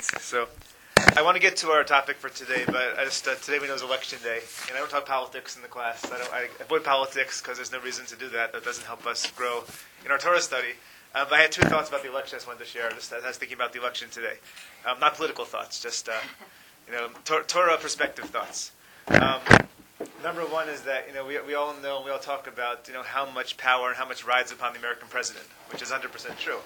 So, I want to get to our topic for today, but I just today we know it's election day, and I don't talk politics in the class. I avoid politics because there's no reason to do that. That doesn't help us grow in our Torah study. But I had two thoughts about the election I just wanted to share. Just as I was thinking about the election today, not political thoughts, just Torah perspective thoughts. Number one is that we all know, we all talk about how much power and how much rides upon the American president, which is 100% true.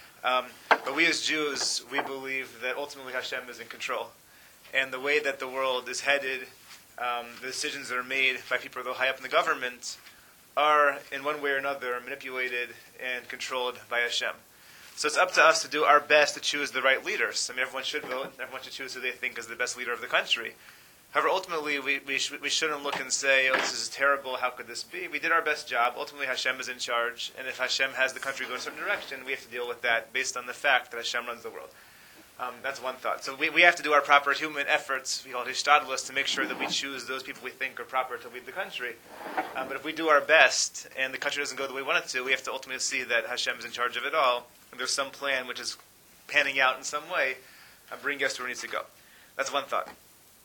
But we as Jews, we believe that ultimately Hashem is in control. And the way that the world is headed, the decisions that are made by people that are high up in the government are, in one way or another, manipulated and controlled by Hashem. So it's up to us to do our best to choose the right leaders. I mean, everyone should vote. Everyone should choose who they think is the best leader of the country. However, ultimately, we shouldn't look and say, oh, this is terrible, how could this be? We did our best job. Ultimately, Hashem is in charge. And if Hashem has the country go in a certain direction, we have to deal with that based on the fact that Hashem runs the world. That's one thought. So we have to do our proper human efforts, we call it hishtadlus, to make sure that we choose those people we think are proper to lead the country. But if we do our best and the country doesn't go the way we want it to, we have to ultimately see that Hashem is in charge of it all. And there's some plan which is panning out in some way, bringing us to where it needs to go. That's one thought.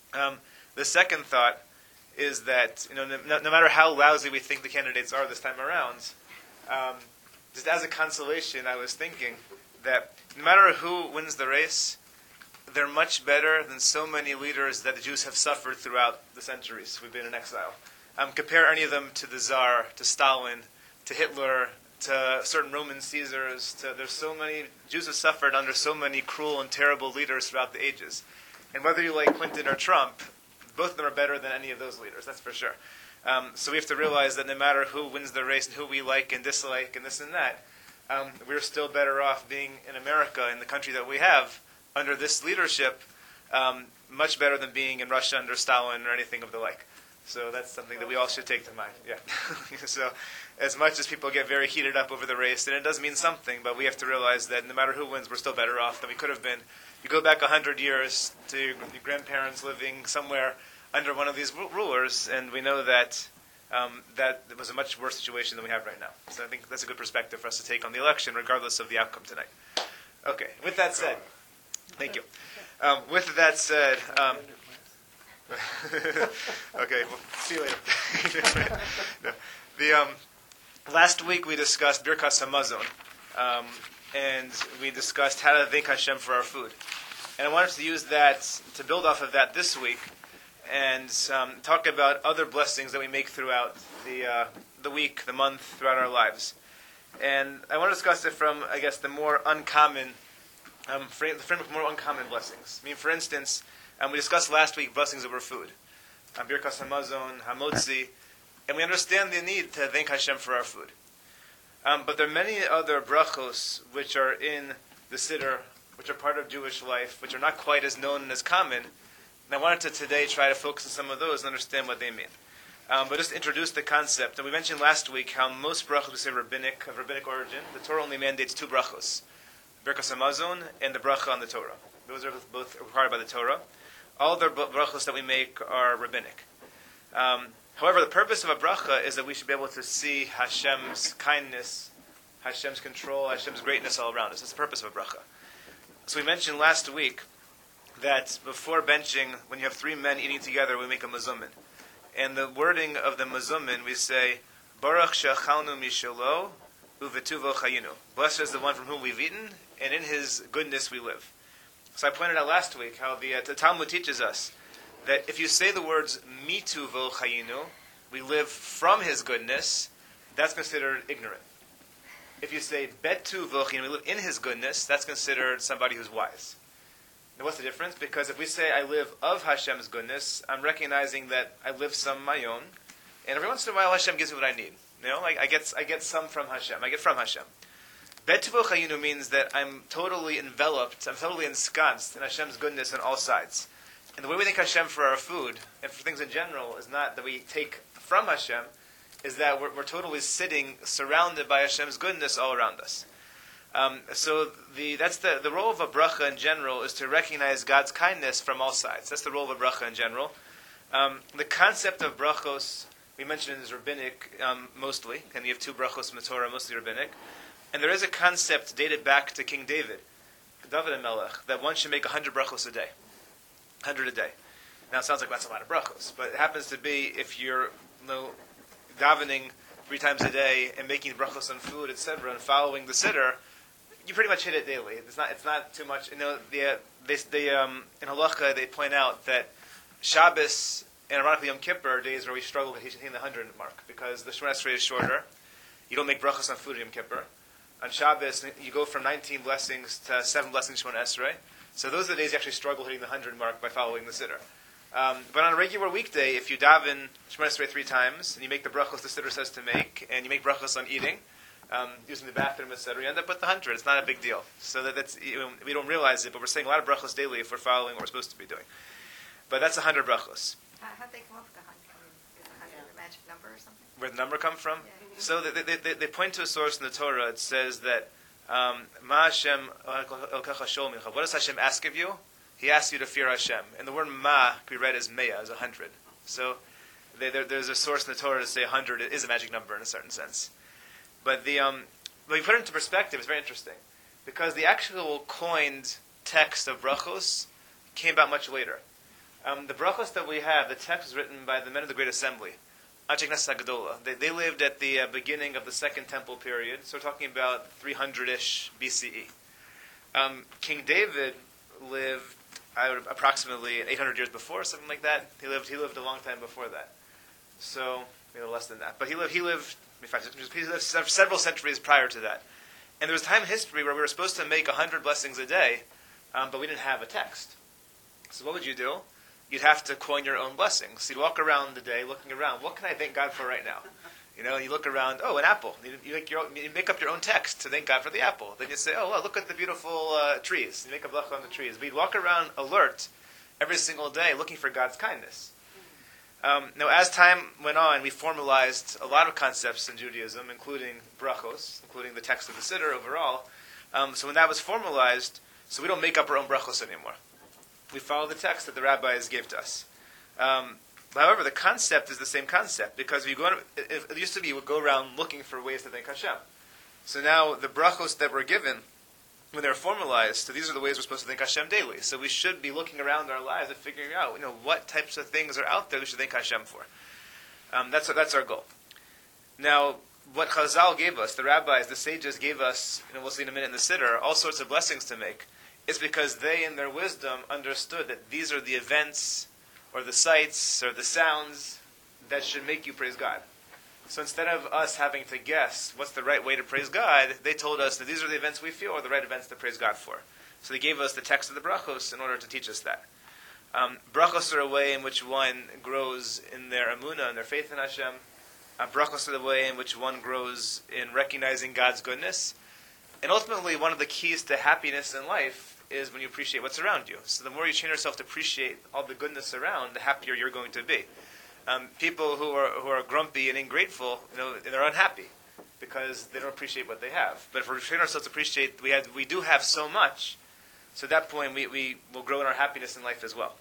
The second thought is that no matter how lousy we think the candidates are this time around, just as a consolation, I was thinking that no matter who wins the race, they're much better than so many leaders that the Jews have suffered throughout the centuries we've been in exile. Compare any of them to the Tsar, to Stalin, to Hitler, to certain Roman Caesars. There's so many Jews have suffered under so many cruel and terrible leaders throughout the ages. And whether you like Clinton or Trump, both of them are better than any of those leaders, that's for sure. So we have to realize that no matter who wins the race and who we like and dislike and this and that, we're still better off being in America, in the country that we have, under this leadership, much better than being in Russia under Stalin or anything of the like. So that's something that we all should take to mind. Yeah. So as much as people get very heated up over the race, and it does mean something, but we have to realize that no matter who wins, we're still better off than we could have been. You go back 100 years to your grandparents living somewhere under one of these rulers, and we know that that it was a much worse situation than we have right now. So I think that's a good perspective for us to take on the election, regardless of the outcome tonight. Okay, with that said, thank you. With that said, okay, well, see you later. No. Last week we discussed Birkas Hamazon, and we discussed how to thank Hashem for our food. And I wanted to use that to build off of that this week and talk about other blessings that we make throughout the week, the month, throughout our lives. And I want to discuss it from, I guess, the more uncommon, the framework of more uncommon blessings. I mean, for instance, we discussed last week blessings over food, Birkas Hamazon, Hamotzi, and we understand the need to thank Hashem for our food. But there are many other brachos which are in the Siddur, which are part of Jewish life, which are not quite as known and as common. And I wanted to today try to focus on some of those and understand what they mean. But just introduce the concept. And we mentioned last week how most brachos we say of rabbinic origin. The Torah only mandates two brachos, Birkas Hamazon and the bracha on the Torah. Those are both required by the Torah. All the brachos that we make are rabbinic. However, the purpose of a bracha is that we should be able to see Hashem's kindness, Hashem's control, Hashem's greatness all around us. That's the purpose of a bracha. So we mentioned last week that before benching, when you have three men eating together, we make a mazumin. And the wording of the mazumin, we say, Baruch she'achalnu mishalo uvetuvo chayinu. Blessed is the one from whom we've eaten, and in his goodness we live. So I pointed out last week how the Talmud teaches us that if you say the words mituvo chayinu, we live from his goodness, that's considered ignorant. If you say betuvo chayinu, we live in his goodness, that's considered somebody who's wise. Now what's the difference? Because if we say I live of Hashem's goodness, I'm recognizing that I live some my own, and every once in a while Hashem gives me what I need. Like I get some from Hashem. I get from Hashem. Betuvo chayinu means that I'm totally enveloped, I'm totally ensconced in Hashem's goodness on all sides. And the way we thank Hashem for our food, and for things in general, is not that we take from Hashem, is that we're totally sitting, surrounded by Hashem's goodness all around us. So that's the role of a bracha in general, is to recognize God's kindness from all sides. That's the role of a bracha in general. The concept of brachos, we mentioned, is rabbinic mostly, and you have two brachos from the Torah, mostly rabbinic. And there is a concept dated back to King David. David HaMelech, that one should make 100 brachos a day. 100 a day. Now it sounds like that's a lot of brachos, but it happens to be if you're davening 3 times a day and making brachos on food, etc., and following the siddur, you pretty much hit it daily. It's not too much. In halacha they point out that Shabbos and ironically Yom Kippur are days where we struggle with hitting the 100 mark because the Shemona Esrei is shorter. You don't make brachos on food in Yom Kippur. On Shabbos, you go from 19 blessings to 7 blessings Shemona Esrei. So those are the days you actually struggle hitting the 100 mark by following the siddur. But on a regular weekday, if you daven Shemona Esrei 3 times, and you make the brachos the siddur says to make, and you make brachos on eating, using the bathroom, etc., you end up with the 100. It's not a big deal. So that's we don't realize it, but we're saying a lot of brachos daily if we're following what we're supposed to be doing. But that's 100 brachos. How'd they come up with the 100? Is 100 a magic number or something? Where the number come from? Yeah. So they point to a source in the Torah. It says that Ma Hashem Elkecha Shol Mincha. What does Hashem ask of you? He asks you to fear Hashem. And the word Ma can be read as Mea, as 100. So there's a source in the Torah to say 100 is a magic number in a certain sense. But when you put it into perspective, it's very interesting. Because the actual coined text of brachos came about much later. The brachos that we have, the text was written by the men of the Great Assembly. Anshei Knesset HaGedola. They lived at the beginning of the Second Temple period, so we're talking about 300-ish BCE. King David lived approximately 800 years before, something like that. He lived a long time before that, so less than that. But he lived several centuries prior to that. And there was a time in history where we were supposed to make 100 blessings a day, but we didn't have a text. So what would you do? You'd have to coin your own blessings. So you'd walk around the day looking around. What can I thank God for right now? You look around, an apple. You make up your own text to thank God for the apple. Then you say, look at the beautiful trees. You make a bracha on the trees. But you'd walk around alert every single day looking for God's kindness. Now, as time went on, we formalized a lot of concepts in Judaism, including brachos, including the text of the siddur overall. So when that was formalized, so we don't make up our own brachos anymore. We follow the text that the rabbis gave to us. However, the concept is the same concept, because it used to be you would go around looking for ways to thank Hashem. So now the brachos that were given, when they're formalized, so these are the ways we're supposed to thank Hashem daily. So we should be looking around our lives and figuring out, what types of things are out there we should thank Hashem for. That's our goal. Now, what Chazal gave us, the rabbis, the sages gave us, we'll see in a minute in the siddur, all sorts of blessings to make. It's because they, in their wisdom, understood that these are the events, or the sights, or the sounds that should make you praise God. So instead of us having to guess what's the right way to praise God, they told us that these are the events we feel are the right events to praise God for. So they gave us the text of the brachos in order to teach us that. Brachos are a way in which one grows in their emunah and their faith in Hashem. Brachos are the way in which one grows in recognizing God's goodness. And ultimately, one of the keys to happiness in life is when you appreciate what's around you. So the more you train yourself to appreciate all the goodness around, the happier you're going to be. People who are grumpy and ungrateful, they're unhappy because they don't appreciate what they have. But if we train ourselves to appreciate, we do have so much. So at that point, we will grow in our happiness in life as well.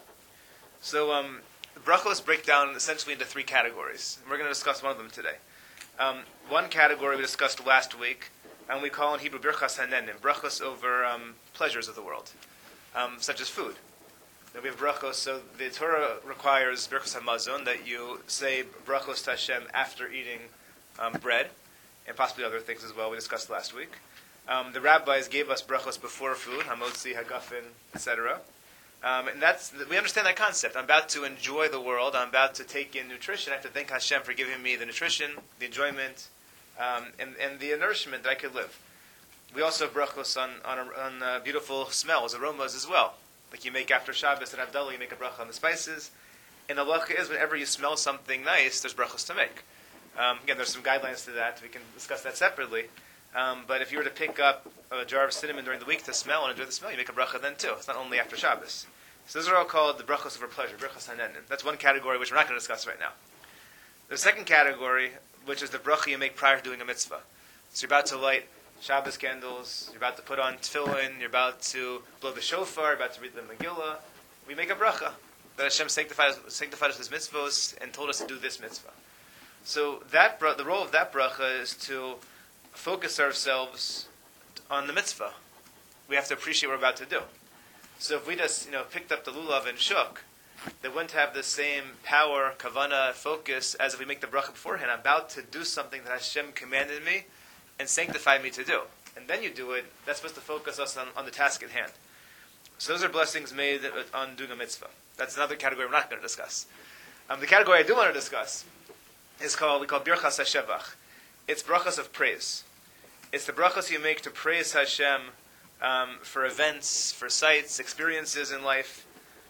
So the brachos break down essentially into 3 categories. And we're going to discuss one of them today. One category we discussed last week, and we call in Hebrew birchas hanenim, brachos over pleasures of the world, such as food. Now we have brachos, so the Torah requires birchas hamazon, that you say brachos to Hashem after eating bread, and possibly other things as well we discussed last week. The rabbis gave us brachos before food, hamotzi, hagafen, etc. And we understand that concept. I'm about to enjoy the world, I'm about to take in nutrition, I have to thank Hashem for giving me the nutrition, the enjoyment, and the nourishment that I could live. We also have brachos on beautiful smells, aromas as well. Like you make after Shabbos and Havdalah, you make a bracha on the spices. And the halacha is whenever you smell something nice, there's brachos to make. Again, there's some guidelines to that. We can discuss that separately. But if you were to pick up a jar of cinnamon during the week to smell and enjoy the smell, you make a bracha then too. It's not only after Shabbos. So those are all called the brachos over pleasure, brachos hanenim. That's one category which we're not going to discuss right now. The second category, which is the bracha you make prior to doing a mitzvah. So you're about to light Shabbos candles, you're about to put on tefillin, you're about to blow the shofar, you're about to read the Megillah. We make a bracha that Hashem sanctified us with his mitzvos and told us to do this mitzvah. So the role of that bracha is to focus ourselves on the mitzvah. we have to appreciate what we're about to do. So if we just picked up the lulav and shook, they wouldn't have the same power, kavana, focus as if we make the bracha beforehand. I'm about to do something that Hashem commanded me and sanctified me to do. And then you do it, that's supposed to focus us on the task at hand. So those are blessings made on doing a mitzvah. That's another category we're not going to discuss. The category I do want to discuss is we call birchas hashevach. It's brachas of praise. It's the brachas you make to praise Hashem for events, for sights, experiences in life.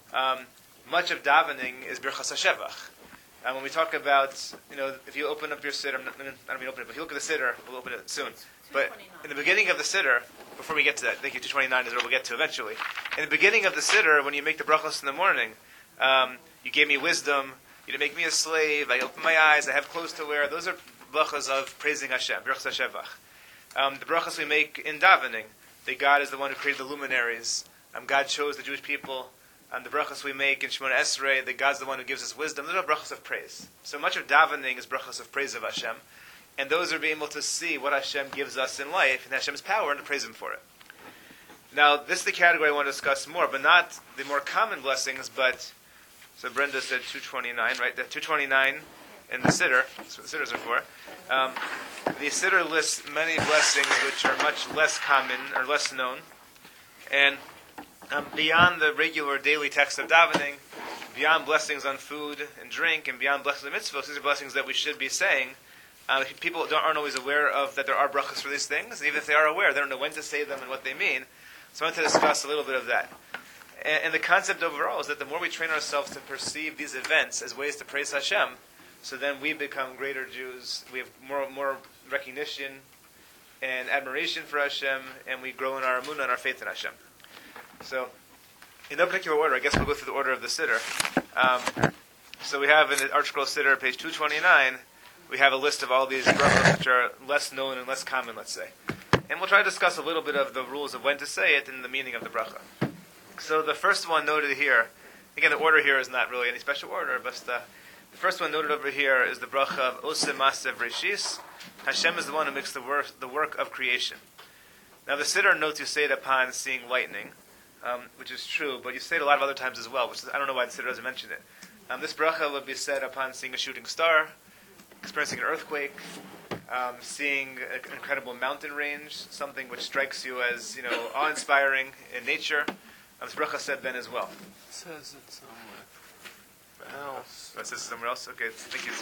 Much of davening is birchas hashevach. When we talk about, if you open up your siddur, I don't mean open it, but if you look at the siddur, we'll open it soon. But in the beginning of the siddur, before we get to that, thank you, 229 is where we'll get to eventually. In the beginning of the siddur, when you make the brachos in the morning, you gave me wisdom, you didn't make me a slave, I opened my eyes, I have clothes to wear. Those are brachos of praising Hashem, birchas hashevach. The brachos we make in davening, that God is the one who created the luminaries. God chose the Jewish people. The brachos we make in Shemona Esrei, that God's the one who gives us wisdom. Those are brachos of praise. So much of davening is brachos of praise of Hashem. And those are being able to see what Hashem gives us in life and Hashem's power and to praise Him for it. Now, this is the category I want to discuss more, but not the more common blessings, but, so Brenda said 229, right? The 229 in the Siddur, that's what the Siddurs are for. The Siddur lists many blessings which are much less common or less known. And beyond the regular daily text of davening, beyond blessings on food and drink, and beyond blessings on mitzvahs, these are blessings that we should be saying. People aren't always aware of that there are brachas for these things, and even if they are aware, they don't know when to say them and what they mean. So I want to discuss a little bit of that. And the concept overall is that the more we train ourselves to perceive these events as ways to praise Hashem, so then we become greater Jews, we have more recognition and admiration for Hashem, and we grow in our emunah and our faith in Hashem. So, in no particular order, I guess we'll go through the order of the Siddur. So we have in the Arch Scroll Siddur, page 229, we have a list of all these brachos which are less known and less common, let's say. And we'll try to discuss a little bit of the rules of when to say it and the meaning of the bracha. So the first one noted here, again the order here is not really any special order, but the first one noted over here is the bracha of Oseh Maasev Reshis. Hashem is the one who makes the work of creation. Now the Siddur notes you say it upon seeing lightning, which is true, but you say it a lot of other times as well, which is, I don't know why the Siddur doesn't mention it. This bracha would be said upon seeing a shooting star, experiencing an earthquake, seeing an incredible mountain range, something which strikes you as awe-inspiring in nature. This bracha said then as well. It says it somewhere else. Oh, it says it somewhere else? Okay, thank you.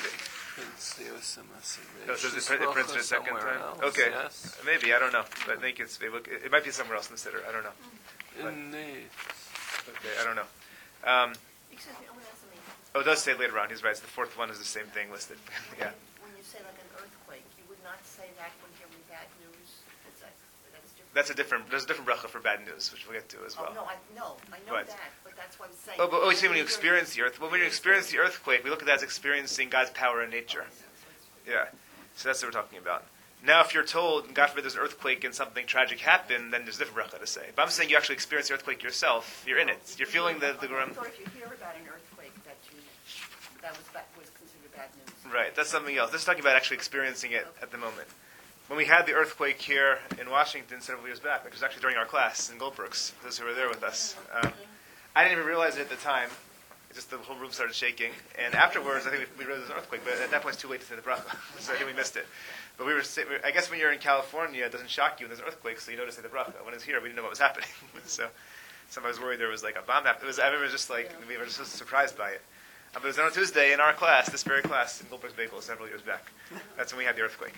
No, it says it prints it a second time? Else, okay, yes. Maybe, I don't know. But thank you. It might be somewhere else in the Siddur, I don't know. Indeed. Okay, I don't know. Excuse me, I want to ask something. Oh, it does say later on. He's right. The fourth one is the same thing listed. Yeah. When you say like an earthquake, you would not say that when hearing bad news? There's a different bracha for bad news, which we'll get to as well. Oh, I know Right. that, but that's what I'm saying. You see when you experience the earth. Well, when you experience the earthquake, we look at that as experiencing God's power in nature. Yeah. So that's what we're talking about. Now, if you're told, God forbid, there's an earthquake and something tragic happened, then there's a different bracha to say. But I'm saying you actually experience the earthquake yourself. You're in it. You're feeling the I thought if you hear about an earthquake, that was considered bad news. Right. That's something else. This is talking about actually experiencing it at the moment. When we had the earthquake here in Washington several years back, which was actually during our class in Goldberg's, those who were there with us, I didn't even realize it at the time. Just the whole room started shaking, and afterwards, I think we realized it was an earthquake. But at that point, it's too late to say the bracha, so I think we missed it. But I guess when you're in California, it doesn't shock you when there's an earthquake, so you know to say the bracha. When it's here, we didn't know what was happening, so somebody was worried there was like a bomb happening. I remember just like we were just surprised by it. But it was on a Tuesday in our class, this very class in Goldberg's Bagel, several years back. That's when we had the earthquake.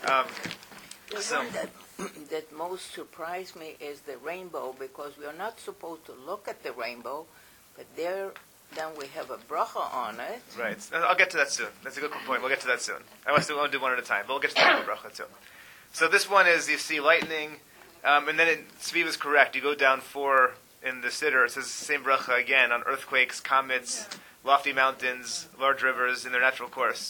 The one that most surprised me is the rainbow, because we are not supposed to look at the rainbow, but then we have a bracha on it. Right. I'll get to that soon. That's a good point. We'll get to that soon. I want to do one at a time, but we'll get to the rainbow bracha too. So this one is, you see lightning, and then Tzvi was correct. You go down 4 in the Siddur, it says the same bracha again on earthquakes, comets, lofty mountains, large rivers in their natural course.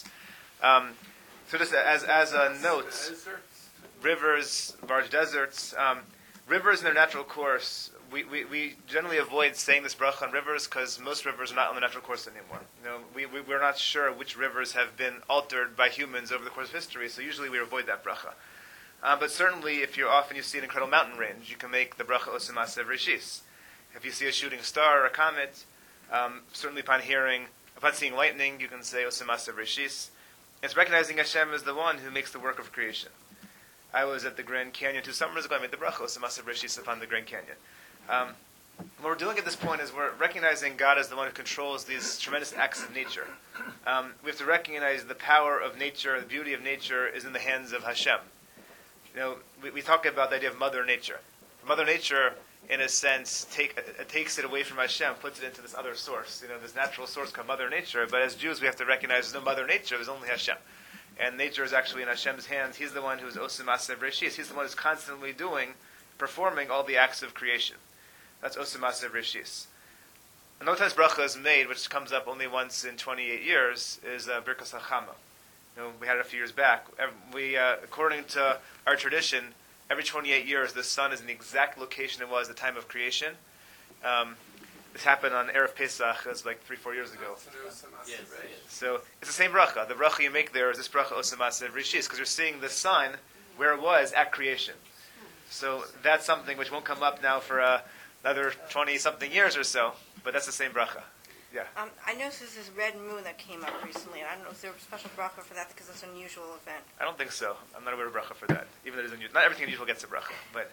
So just as a note, rivers, large deserts, rivers in their natural course, we generally avoid saying this bracha on rivers because most rivers are not on the natural course anymore. We're not sure which rivers have been altered by humans over the course of history, so usually we avoid that bracha. But certainly, if you're off and you see an incredible mountain range, you can make the bracha Osem Maaser Rishis. If you see a shooting star or a comet, certainly upon seeing lightning, you can say Osem Maaser Rishis. It's recognizing Hashem as the one who makes the work of creation. I was at the Grand Canyon 2 summers ago. I made the bracha Osem Maaser Rishis upon the Grand Canyon. What we're doing at this point is we're recognizing God as the one who controls these tremendous acts of nature. We have to recognize the power of nature, the beauty of nature is in the hands of Hashem. We talk about the idea of Mother Nature. Mother Nature, in a sense, takes it away from Hashem, puts it into this other source. This natural source called Mother Nature. But as Jews, we have to recognize there's no Mother Nature, there's only Hashem. And nature is actually in Hashem's hands. He's the one who's Osem Maaser Rishis. He's the one who's constantly performing all the acts of creation. That's Osem Maaser Rishis. Another time bracha is made, which comes up only once in 28 years, is Birkas HaChama. We had it a few years back. According to our tradition, every 28 years, the sun is in the exact location it was at the time of creation. This happened on Erev Pesach. It was like 3-4 years ago. Yes. So it's the same bracha. The bracha you make there is this bracha Osem Maaser Rishis, because you're seeing the sun where it was at creation. So that's something which won't come up now for another 20-something years or so, but that's the same bracha. Yeah. I noticed there's this red moon that came up recently. I don't know, is there a special bracha for that because it's an unusual event? I don't think so. I'm not aware of bracha for that. Even though it is unusual. Not everything unusual gets a bracha. But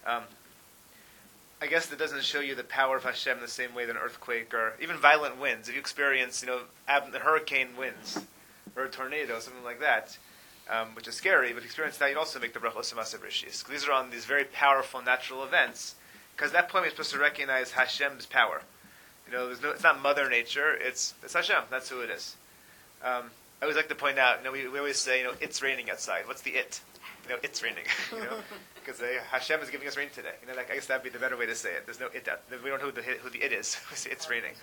I guess that doesn't show you the power of Hashem in the same way that an earthquake or even violent winds. If you experience, hurricane winds or a tornado, something like that, which is scary, but if you experience that, you'd also make the bracha Osem Maaser Rishis. These are on these very powerful natural events. Because at that point, we're supposed to recognize Hashem's power. It's not Mother Nature, it's Hashem. That's who it is. I always like to point out, we always say, it's raining outside. What's the it? It's raining. Because Hashem is giving us rain today. I guess that'd be the better way to say it. There's no it. We don't know who the it is. We say it's raining.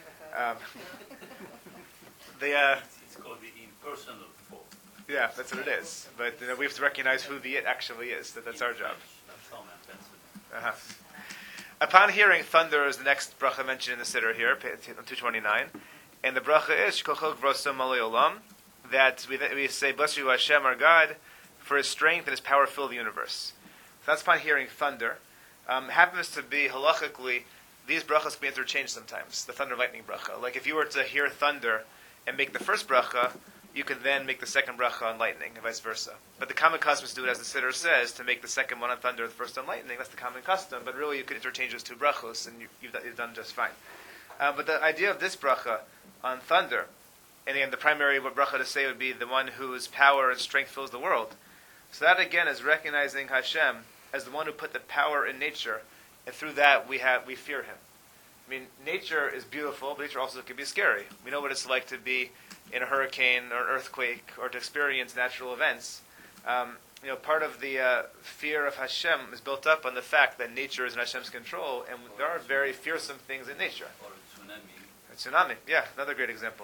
It's called the impersonal form. Yeah, that's what it is. But we have to recognize who the it actually is. That's our job. Uh-huh. Upon hearing thunder is the next bracha mentioned in the Siddur here, on 229. And the bracha is, Shkochok Vrosam Malay Olam, that we say, bless you Hashem our God, for His strength and His power fill the universe. So that's upon hearing thunder. Happens to be, halachically, these brachas can be interchanged sometimes, the thunder lightning bracha. Like if you were to hear thunder and make the first bracha, you can then make the second bracha on lightning, and vice versa. But the common custom is to do it as the Siddur says, to make the second one on thunder, the first on lightning. That's the common custom, but really you could interchange those two brachos, and you've done just fine. But the idea of this bracha on thunder, and again, the primary bracha to say would be the one whose power and strength fills the world. So that again is recognizing Hashem as the one who put the power in nature, and through that we fear Him. I mean, nature is beautiful, but nature also can be scary. We know what it's like to be in a hurricane or an earthquake or to experience natural events. Part of the fear of Hashem is built up on the fact that nature is in Hashem's control, and there are very fearsome things in nature. Or a Tsunami, yeah, another great example.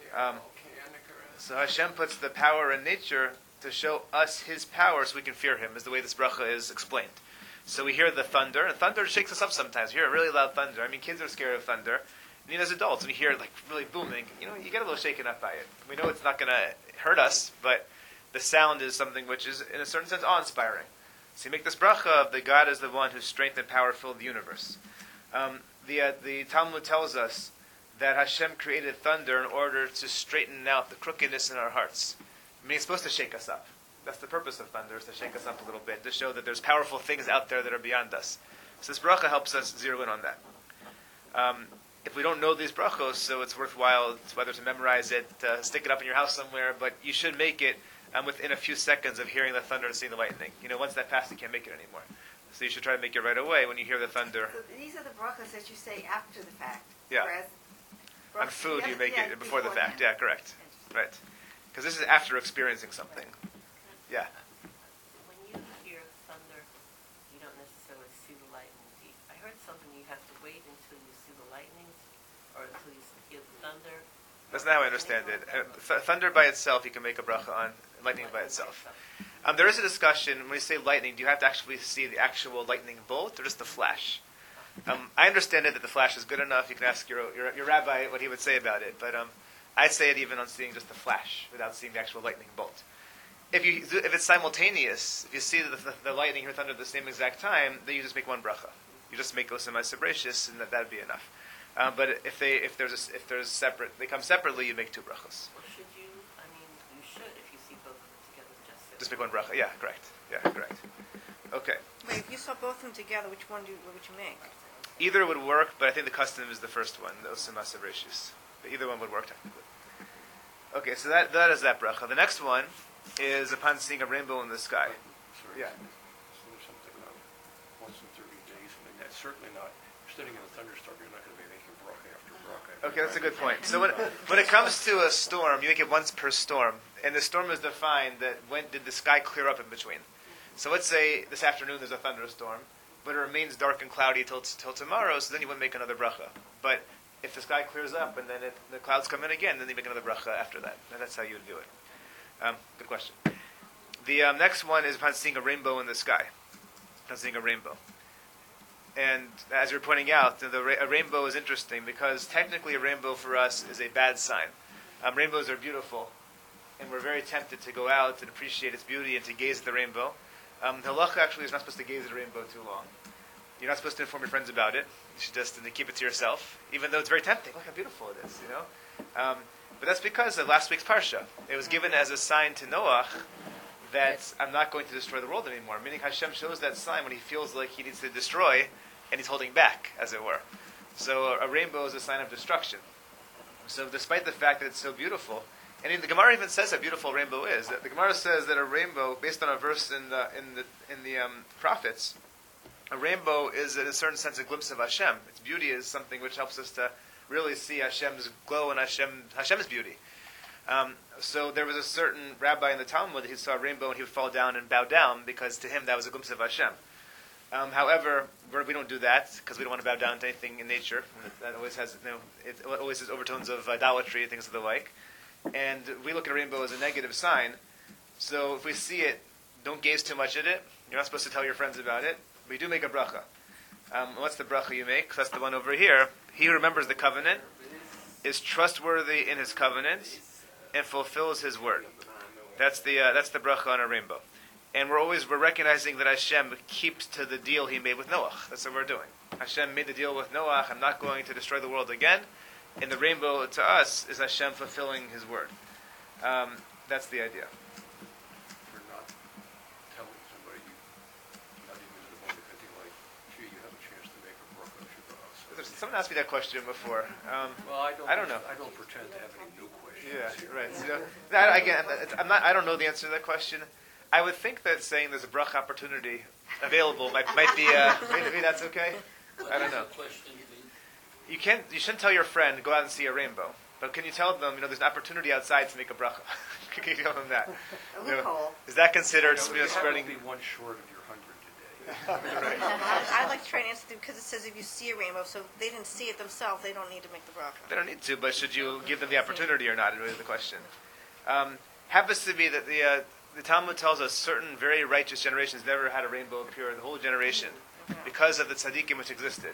So Hashem puts the power in nature to show us His power so we can fear Him, is the way this bracha is explained. So we hear the thunder, and thunder shakes us up sometimes. We hear a really loud thunder. I mean, kids are scared of thunder. And even as adults, when you hear it like really booming, you get a little shaken up by it. We know it's not going to hurt us, but the sound is something which is, in a certain sense, awe-inspiring. So you make this bracha of the God is the one whose strength and power fill the universe. The Talmud tells us that Hashem created thunder in order to straighten out the crookedness in our hearts. I mean, it's supposed to shake us up. That's the purpose of thunder, is to shake us up a little bit, to show that there's powerful things out there that are beyond us. So this bracha helps us zero in on that. If we don't know these brachos, so it's worthwhile whether to memorize it, stick it up in your house somewhere, but you should make it within a few seconds of hearing the thunder and seeing the lightning. Once that passes, you can't make it anymore. So you should try to make it right away when you hear the thunder. So these are the brachas that you say after the fact. Yeah. On food, you make it before the fact. Yeah, correct. Right. Because this is after experiencing something. Yeah. When you hear thunder, you don't necessarily see the lightning. I heard something you have to wait until you see the lightning or until you hear the thunder. That's not how I understand it. Thunder by itself, you can make a bracha on. Lightning by itself. There is a discussion, when you say lightning, do you have to actually see the actual lightning bolt or just the flash? I understand it that the flash is good enough. You can ask your rabbi what he would say about it. But I'd say it even on seeing just the flash without seeing the actual lightning bolt. if it's simultaneous, if you see the lightning or thunder at the same exact time, then you just make one bracha. You just make Osam HaSebrachis, and that'd be enough. But if there's separate, they come separately, you make two brachos. Or should you, I mean, you should if you see both of them together, Just make one bracha. Yeah, correct. Yeah, correct. Okay. Wait, if you saw both of them together, which one would you make? Either would work, but I think the custom is the first one, the Osam HaSebrachis. But either one would work technically. Okay, so that is that bracha. The next one is upon seeing a rainbow in the sky. Sorry. Yeah. There's something once in 30 days, and that's certainly not, sitting in a thunderstorm, you're not going to be making bracha after bracha. Okay, that's a good point. So when it comes to a storm, you make it once per storm, and the storm is defined that when did the sky clear up in between. So let's say this afternoon there's a thunderstorm, but it remains dark and cloudy till tomorrow, so then you wouldn't make another bracha. But if the sky clears up and then the clouds come in again, then you make another bracha after that. And that's how you would do it. Good question. The next one is upon seeing a rainbow in the sky. Upon seeing a rainbow. And as you're pointing out, a rainbow is interesting because technically a rainbow for us is a bad sign. Rainbows are beautiful, and we're very tempted to go out and appreciate its beauty and to gaze at the rainbow. Halacha actually is not supposed to gaze at a rainbow too long. You're not supposed to inform your friends about it. You should just keep it to yourself, even though it's very tempting. Look how beautiful it is, you know. But that's because of last week's parsha. It was given as a sign to Noach that I'm not going to destroy the world anymore. Meaning Hashem shows that sign when he feels like he needs to destroy, and he's holding back, as it were. So a rainbow is a sign of destruction. So despite the fact that it's so beautiful, and the Gemara even says how beautiful a rainbow is. The Gemara says that a rainbow, based on a verse in the prophets, a rainbow is in a certain sense a glimpse of Hashem. Its beauty is something which helps us to really see Hashem's glow and Hashem's beauty. So there was a certain rabbi in the Talmud, he saw a rainbow and he would fall down and bow down because to him that was a glimpse of Hashem. However, we don't do that because we don't want to bow down to anything in nature. That always has, it always has overtones of idolatry and things of the like. And we look at a rainbow as a negative sign. So if we see it, don't gaze too much at it. You're not supposed to tell your friends about it. But you do make a bracha. What's the bracha you make? That's the one over here. He who remembers the covenant, is trustworthy in his covenant, and fulfills his word. That's the bracha on a rainbow. And we're recognizing that Hashem keeps to the deal he made with Noach. That's what we're doing. Hashem made the deal with Noach. I'm not going to destroy the world again. And the rainbow to us is Hashem fulfilling his word. That's the idea. You're not telling somebody, not even to the point of thinking like, gee, you have a chance to make a bracha Shabbat. Someone asked me that question before. Well, I don't know. I don't pretend to have any new questions. Yeah, right. So, again, I don't know the answer to that question. I would think that saying there's a bracha opportunity available might be maybe that's okay. I don't know. You shouldn't tell your friend go out and see a rainbow, but can you tell them there's an opportunity outside to make a bracha? Can you tell them that? A loophole. Is that considered You spreading? be one short of your 100 today. Right. I'd like to try and answer them because it says if you see a rainbow, so if they didn't see it themselves, they don't need to make the bracha. They don't need to, but should you give them the opportunity or not? Is really the question. Happens to be that the Talmud tells us certain very righteous generations never had a rainbow appear in the whole generation because of the tzaddikim which existed.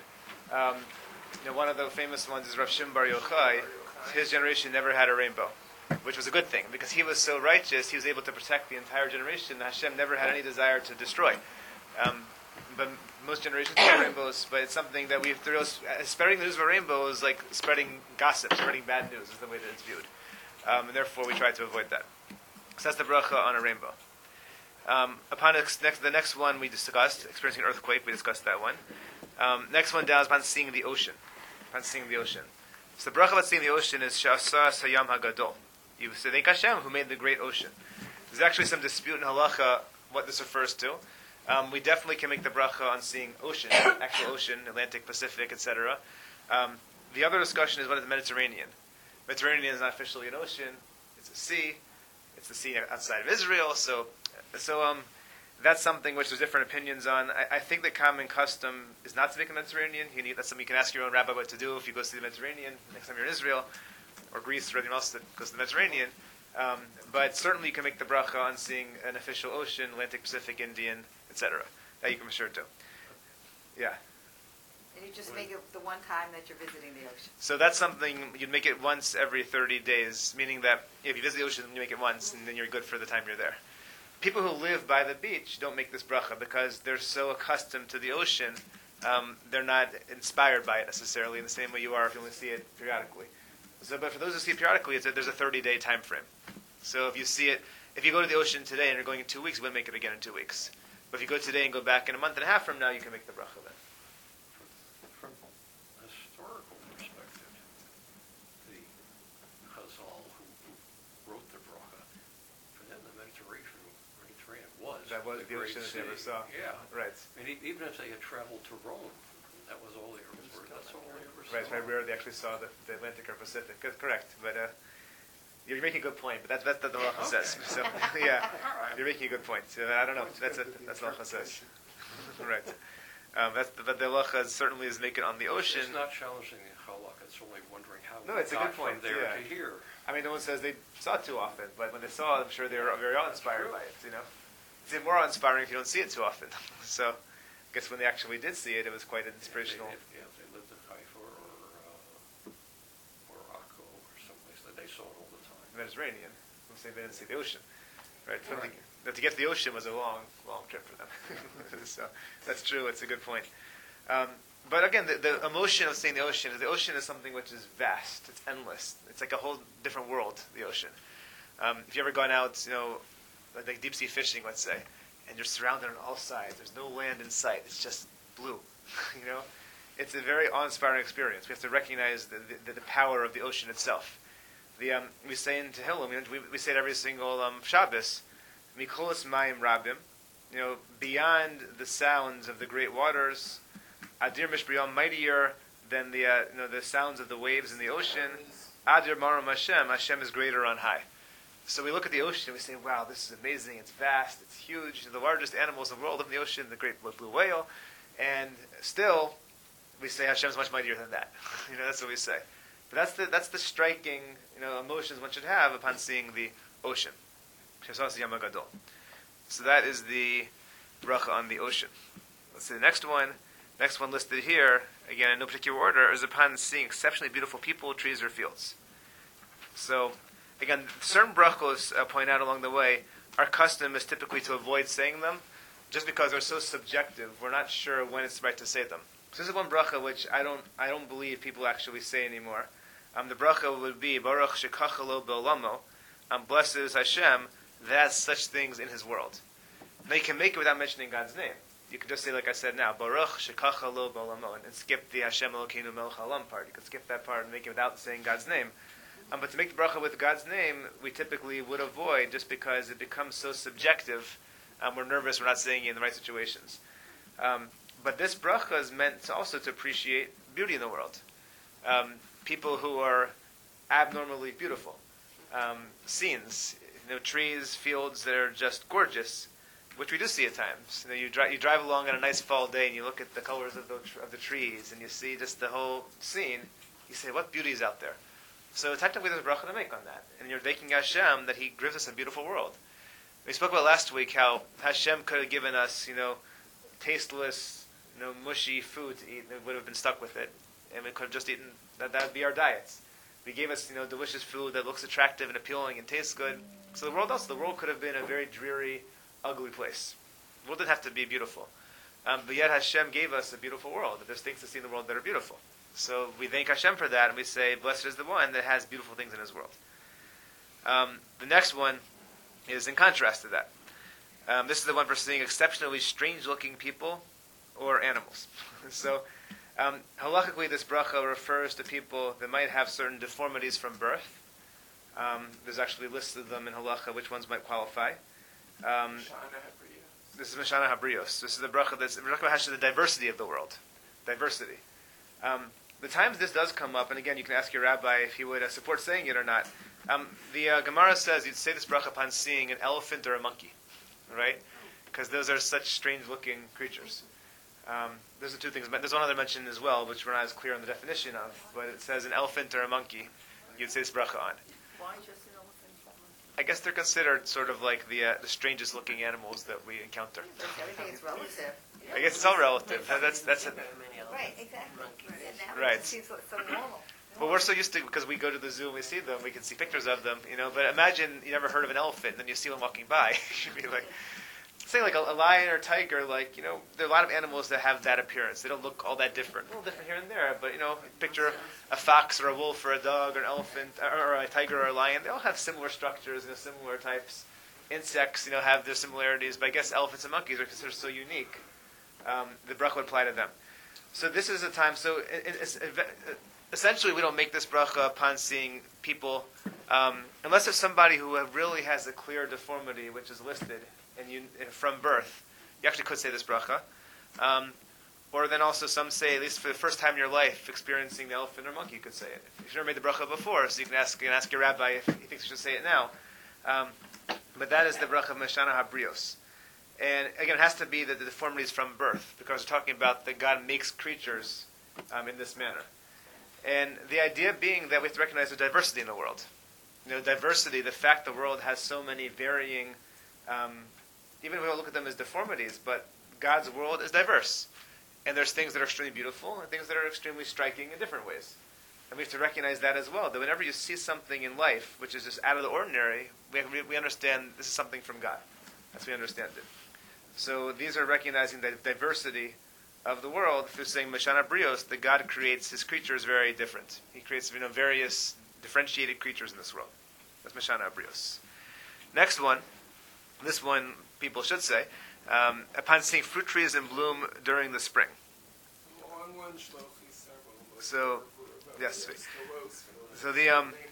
One of the famous ones is Rav Shimon Bar Yochai. His generation never had a rainbow, which was a good thing because he was so righteous. He was able to protect the entire generation. Hashem never had any desire to destroy. But most generations have rainbows. But it's something that we have to. Spreading the news of a rainbow is like spreading gossip, spreading bad news is the way that it's viewed, and therefore we try to avoid that. So that's the bracha on a rainbow. Upon the next one we discussed, experiencing an earthquake, we discussed that one. Next one down is upon seeing the ocean. Upon seeing the ocean. So the bracha about seeing the ocean is Sha'asa Sayam HaGadol. You say, thank Hashem who made the great ocean. There's actually some dispute in halacha what this refers to. We definitely can make the bracha on seeing ocean, actual ocean, Atlantic, Pacific, etc. The other discussion is what is the Mediterranean. Mediterranean is not officially an ocean, it's a sea. It's the sea outside of Israel, so that's something which there's different opinions on. I think the common custom is not to make a Mediterranean. That's something you can ask your own rabbi what to do if you go see the Mediterranean next time you're in Israel, or Greece, or anyone else that goes to the Mediterranean. But certainly you can make the bracha on seeing an official ocean, Atlantic, Pacific, Indian, etc. That you can be sure to. Yeah. And you just make it the one time that you're visiting the ocean. So that's something, you'd make it once every 30 days, meaning that if you visit the ocean, you make it once, and then you're good for the time you're there. people who live by the beach don't make this bracha because they're so accustomed to the ocean. They're not inspired by it necessarily in the same way you are if you only see it periodically. So, but for those who see it periodically, there's a 30-day time frame. So if you see it, if you go to the ocean today and you're going in 2 weeks, you wouldn't make it again in 2 weeks. But if you go today and go back in a month and a half from now, you can make the bracha then. From a historical perspective, the Chazal who wrote the bracha, for them the Mediterranean was That was the great ocean that sea. they ever saw. Yeah. Right. And even if they had traveled to Rome, that was all they ever saw. That's all they ever saw. Right, it's very rare they actually saw the Atlantic or Pacific. That's correct, but you're making a good point. But that's what the halacha says. So yeah, you're making a good point. I don't know. That's what the halacha says. Right. But the halacha certainly is making it on the ocean. It's not challenging the halakha. It's only wondering how No, we it's a got good point, from there yeah. to here. I mean, no one says they saw it too often, but when they saw it, I'm sure they were very awe-inspired by it. It's even more awe-inspiring if you don't see it too often. So, I guess when they actually did see it, it was quite inspirational. If they lived in Haifa or Morocco or someplace, they saw it all the time. Mediterranean. They didn't see the ocean, right? To get to the ocean was a long, long trip for them. So that's true. It's a good point. But again, the emotion of seeing the ocean is something which is vast. It's endless. It's like a whole different world. The ocean. If you ever gone out, like deep sea fishing, let's say, and you're surrounded on all sides. There's no land in sight. It's just blue. It's a very awe-inspiring experience. We have to recognize the power of the ocean itself. We say in Tehillim, we say it every single Shabbos, Mikolas Mayim Rabim, beyond the sounds of the great waters, Adir Mishbriyam, mightier than the sounds of the waves in the ocean, Adir Maram Hashem, Hashem is greater on high. So we look at the ocean and we say, wow, this is amazing, it's vast, it's huge, the largest animals in the world live in the ocean, the great blue whale, and still, we say Hashem's much mightier than that. That's what we say. But that's the striking emotions one should have upon seeing the ocean. So that is the bracha on the ocean. Let's see the next one. Next one listed here, again in no particular order, is upon seeing exceptionally beautiful people, trees, or fields. So, again, certain brachos point out along the way, our custom is typically to avoid saying them, just because they're so subjective. We're not sure when it's right to say them. So this is one bracha which I don't believe people actually say anymore. The bracha would be Baruch Shekachalo Be'olamo. Blessed is Hashem that has such things in His world. Now you can make it without mentioning God's name. You can just say, like I said now, Baruch Shekachalo Be'olamo, and skip the Hashem Elokeinu Melech Haolam part. You can skip that part and make it without saying God's name. But to make the bracha with God's name, we typically would avoid just because it becomes so subjective. We're nervous. We're not saying it in the right situations. But this bracha is meant also to appreciate beauty in the world. People who are abnormally beautiful. Scenes, trees, fields that are just gorgeous, which we do see at times. You drive along on a nice fall day and you look at the colors of the trees and you see just the whole scene. You say, what beauty is out there? So technically there's a bracha to make on that. And you're thanking Hashem that He gives us a beautiful world. We spoke about last week how Hashem could have given us, tasteless, mushy food to eat, and would have been stuck with it, and we could have just eaten. That would be our diets. He gave us, delicious food that looks attractive and appealing and tastes good. So the world could have been a very dreary, ugly place. The world didn't have to be beautiful, but yet Hashem gave us a beautiful world. There's things to see in the world that are beautiful. So we thank Hashem for that, and we say, "Blessed is the one that has beautiful things in His world." The next one is in contrast to that. This is the one for seeing exceptionally strange-looking people or animals. So, halachically, this bracha refers to people that might have certain deformities from birth. There's actually lists of them in halacha, which ones might qualify. This is Mishana Habrios. This is the bracha that's has the diversity of the world. Diversity. The times this does come up, and again, you can ask your rabbi if he would support saying it or not. The Gemara says you'd say this bracha upon seeing an elephant or a monkey, right? Because those are such strange-looking creatures. Those are two things. There's one other mention as well, which we're not as clear on the definition of, but it says an elephant or a monkey. You'd say this bracha on. Why just an elephant or monkey? I guess they're considered sort of like the strangest-looking animals that we encounter. Everything is relative. I guess it's all relative. That's it. Right, exactly. And that Right. seems so normal. Well, we're so used to, because we go to the zoo and we see them, we can see pictures of them, But imagine you never heard of an elephant, and then you see one walking by. You'd be like, say like a lion or tiger, there are a lot of animals that have that appearance. They don't look all that different. A little different here and there, but picture a fox or a wolf or a dog or an elephant or a tiger or a lion. They all have similar structures, similar types. Insects, have their similarities, but I guess elephants and monkeys are considered so unique. The bracha would apply to them. So this is a time. So essentially, we don't make this bracha upon seeing people, unless there's somebody who really has a clear deformity, which is listed from birth. You actually could say this bracha. Or then also some say, at least for the first time in your life, experiencing the elephant or monkey, you could say it. If you've never made the bracha before, so you can ask your rabbi if he thinks you should say it now. But that is the bracha of Meshana HaBrios. And again, it has to be that the deformity is from birth, because we're talking about that God makes creatures in this manner. And the idea being that we have to recognize the diversity in the world. Diversity, the fact the world has so many varying, even if we don't look at them as deformities, but God's world is diverse. And there's things that are extremely beautiful and things that are extremely striking in different ways. And we have to recognize that as well, that whenever you see something in life which is just out of the ordinary, we understand this is something from God. That's how we understand it. So these are recognizing the diversity of the world through saying Meshana Brios, that God creates his creatures very different. He creates various differentiated creatures in this world. That's Meshana Brios. Next one, this one people should say, upon seeing fruit trees in bloom during the spring. So, yes. So the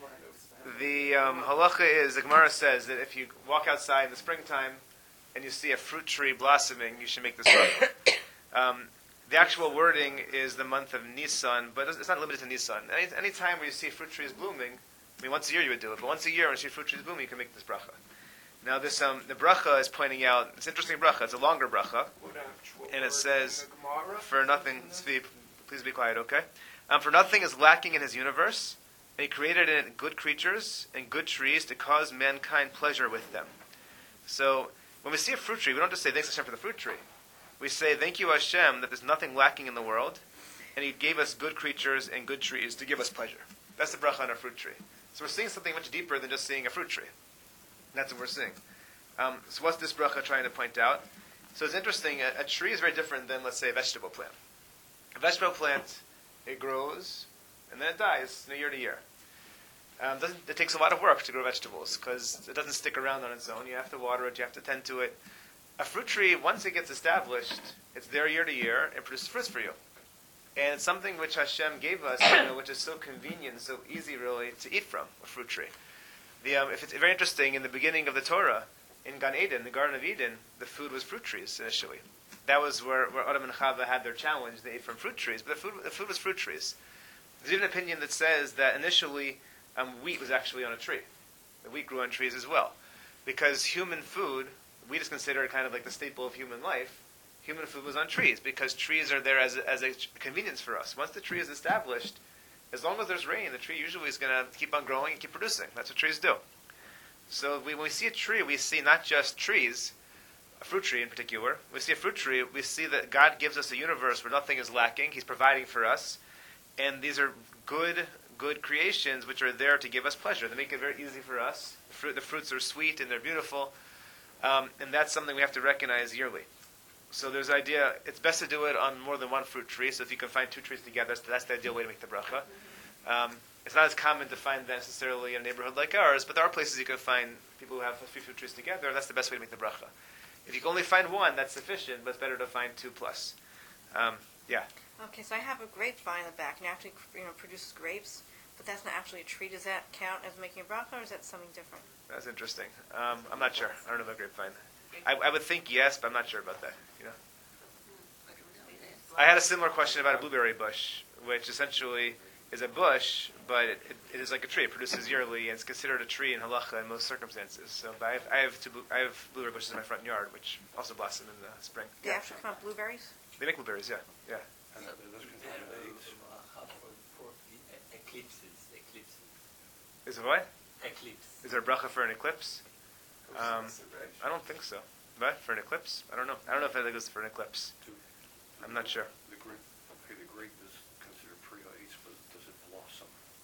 halacha is, the Gemara says that if you walk outside in the springtime and you see a fruit tree blossoming, you should make this bracha. The actual wording is the month of Nisan, but it's not limited to Nisan. Any time where you see fruit trees blooming, once a year you would do it, but once a year when you see fruit trees blooming, you can make this bracha. Now this, the bracha is pointing out, it's an interesting bracha, it's a longer bracha, and it says, for nothing, please be quiet, okay? For nothing is lacking in his universe, and he created in it good creatures and good trees to cause mankind pleasure with them. So, when we see a fruit tree, we don't just say, thanks Hashem for the fruit tree. We say, thank you Hashem that there's nothing lacking in the world, and he gave us good creatures and good trees to give us pleasure. That's the bracha on a fruit tree. So we're seeing something much deeper than just seeing a fruit tree. That's what we're seeing. So what's this bracha trying to point out? So it's interesting, a tree is very different than, let's say, a vegetable plant. A vegetable plant, it grows, and then it dies year to year. It takes a lot of work to grow vegetables, because it doesn't stick around on its own. You have to water it, you have to tend to it. A fruit tree, once it gets established, it's there year to year, and produces fruits for you. And it's something which Hashem gave us, which is so convenient, so easy really, to eat from, a fruit tree. If it's very interesting, in the beginning of the Torah, in Gan Eden, the Garden of Eden, the food was fruit trees initially. That was where Adam and Chava had their challenge. They ate from fruit trees, but the food was fruit trees. There's even an opinion that says that initially wheat was actually on a tree. The wheat grew on trees as well. Because human food, wheat is considered kind of like the staple of human life. Human food was on trees, because trees are there as a convenience for us. Once the tree is established, as long as there's rain, the tree usually is going to keep on growing and keep producing. That's what trees do. So when we see a tree, we see not just trees, a fruit tree in particular. We see a fruit tree, we see that God gives us a universe where nothing is lacking. He's providing for us. And these are good creations which are there to give us pleasure. They make it very easy for us. The fruits are sweet and they're beautiful. And that's something we have to recognize yearly. So there's the idea, it's best to do it on more than one fruit tree. So if you can find two trees together, that's the ideal way to make the bracha. It's not as common to find that necessarily in a neighborhood like ours, but there are places you can find people who have a few fruit trees together, and that's the best way to make the bracha. If you can only find one, that's sufficient, but it's better to find two plus. Yeah. Okay, so I have a grapevine in the back, and it actually produces grapes, but that's not actually a tree. Does that count as making a bracha, or is that something different? That's interesting. I'm not sure. I don't know about grapevine. I would think yes, but I'm not sure about that. I had a similar question about a blueberry bush, which essentially is a bush, but it is like a tree. It produces yearly, and it's considered a tree in halacha in most circumstances. So, but I have blueberry bushes in my front yard, which also blossom in the spring. They actually come up blueberries? They make blueberries, yeah. And those contain eggs. Eclipses. Is it what? Eclipse. Is there a bracha for an eclipse? I don't think so. But for an eclipse? I don't know. I don't know if it goes for an eclipse. I'm not sure. The grape is considered pre-ice, but does it blossom?